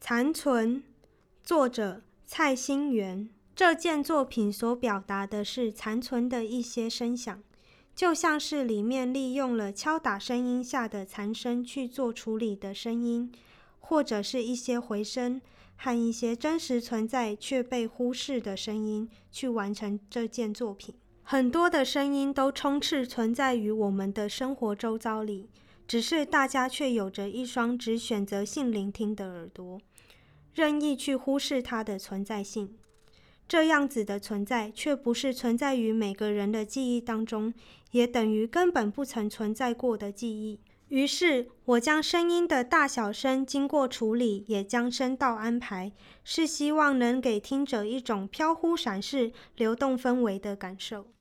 残存，作者蔡新元。这件作品所表达的是残存的一些声响，就像是里面利用了敲打声音下的残声去做处理的声音，或者是一些回声和一些真实存在却被忽视的声音去完成这件作品。很多的声音都充斥存在于我们的生活周遭里，只是大家却有着一双只选择性聆听的耳朵，任意去忽视它的存在性。这样子的存在却不是存在于每个人的记忆当中，也等于根本不曾存在过的记忆。于是我将声音的大小声经过处理，也将声道安排，是希望能给听者一种飘忽闪逝、流动氛围的感受。